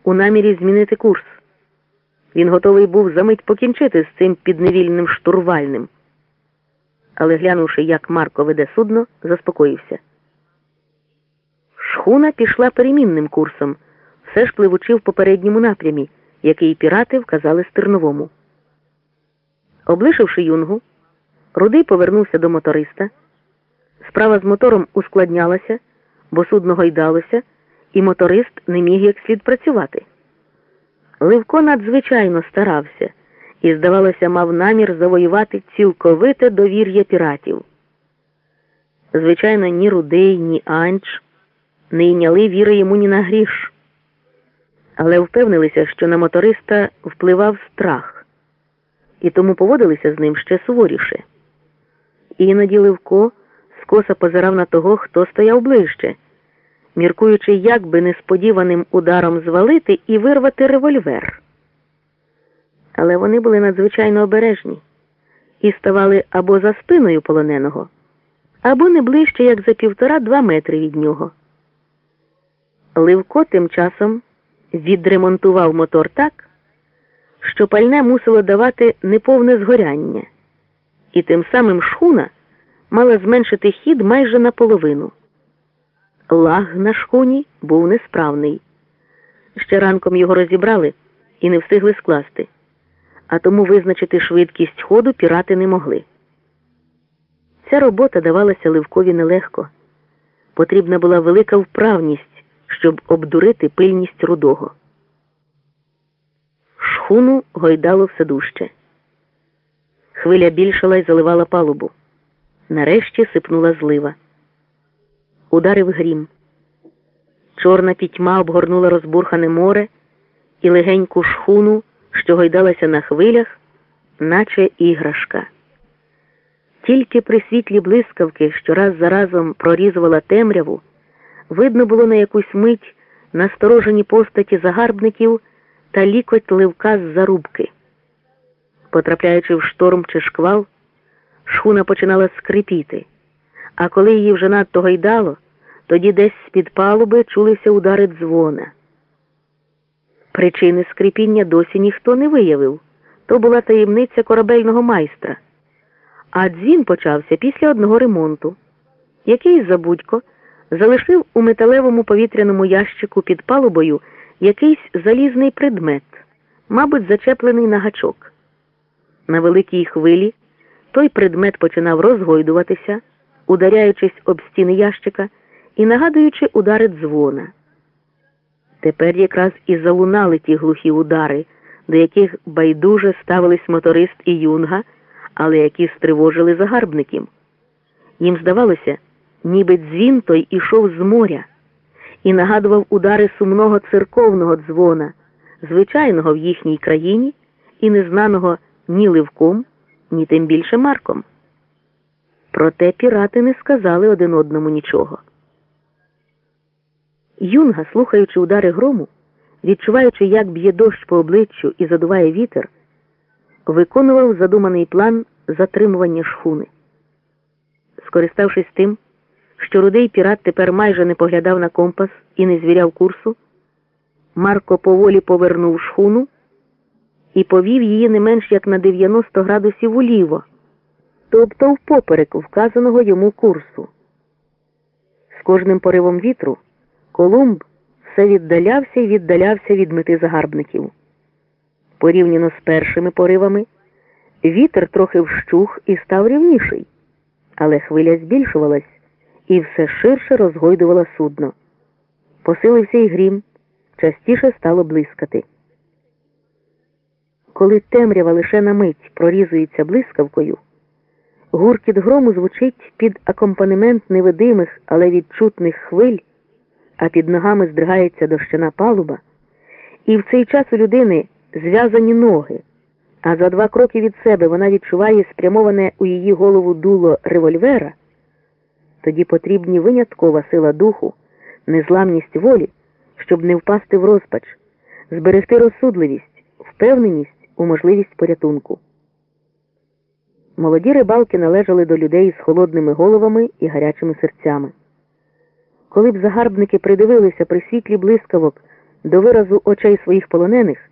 у намірі змінити курс. Він готовий був за мить покінчити з цим підневільним штурвальним. Але, глянувши, як Марко веде судно, заспокоївся. Шхуна пішла перемінним курсом, все ж пливучи в попередньому напрямі, який пірати вказали Стерновому. Облишивши юнгу, Рудий повернувся до моториста. Справа з мотором ускладнялася, бо судно гойдалося, і моторист не міг як слід працювати. Ливко надзвичайно старався і, здавалося, мав намір завоювати цілковите довір'я піратів. Звичайно, ні Рудий, ні Анч не йняли віри йому ні на гріш, але впевнилися, що на моториста впливав страх, і тому поводилися з ним ще суворіше. Іноді Ливко скоса позирав на того, хто стояв ближче, міркуючи, як би несподіваним ударом звалити і вирвати револьвер. Але вони були надзвичайно обережні і ставали або за спиною полоненого, або не ближче, як за 1,5-2 метри від нього. Ливко тим часом відремонтував мотор так, що пальне мусило давати неповне згоряння, і тим самим шхуна мала зменшити хід майже наполовину. Лаг на шхуні був несправний. Ще ранком його розібрали і не встигли скласти, а тому визначити швидкість ходу пірати не могли. Ця робота давалася Ливкові нелегко. Потрібна була велика вправність, щоб обдурити пильність Рудого. Шхуну гойдало все дужче. Хвиля більшала й заливала палубу. Нарешті сипнула злива. Ударив грім. Чорна пітьма обгорнула розбурхане море і легеньку шхуну, що гойдалася на хвилях, наче іграшка. Тільки при світлі блискавки, що раз за разом прорізувала темряву, видно було на якусь мить насторожені постаті загарбників та лікоть Ливка з зарубки. Потрапляючи в шторм чи шквал, шхуна починала скрипіти, а коли її вже надто гойдало, тоді десь з-під палуби чулися удари дзвона. Причини скрипіння досі ніхто не виявив. То була таємниця корабельного майстра. А дзвін почався після одного ремонту. Якийсь забудько залишив у металевому повітряному ящику під палубою якийсь залізний предмет, мабуть, зачеплений на гачок. На великій хвилі той предмет починав розгойдуватися, ударяючись об стіни ящика і нагадуючи удари дзвона. Тепер якраз і залунали ті глухі удари, до яких байдуже ставились моторист і юнга, але які стривожили загарбників. Їм здавалося, ніби дзвін той ішов з моря і нагадував удари сумного церковного дзвона, звичайного в їхній країні і незнаного ні Ливком, ні тим більше Марком. Проте пірати не сказали один одному нічого. Юнга, слухаючи удари грому, відчуваючи, як б'є дощ по обличчю і задуває вітер, виконував задуманий план затримування шхуни. Скориставшись тим, що Рудий пірат тепер майже не поглядав на компас і не звіряв курсу, Марко поволі повернув шхуну і повів її не менш як на 90 градусів уліво, тобто впоперек вказаного йому курсу. З кожним поривом вітру Колумб все віддалявся і віддалявся від мети загарбників. Порівняно з першими поривами, вітер трохи вщух і став рівніший, але хвиля збільшувалась і все ширше розгойдувала судно. Посилився й грім, частіше стало блискати. Коли темрява лише на мить прорізується блискавкою, гуркіт грому звучить під акомпанемент невидимих, але відчутних хвиль, а під ногами здригається дощана палуба, і в цей час у людини зв'язані ноги, а за 2 кроки від себе вона відчуває спрямоване у її голову дуло револьвера, тоді потрібні виняткова сила духу, незламність волі, щоб не впасти в розпач, зберегти розсудливість, впевненість у можливість порятунку. Молоді рибалки належали до людей з холодними головами і гарячими серцями. Коли б загарбники придивилися при світлі блискавок До виразу очей своїх полонених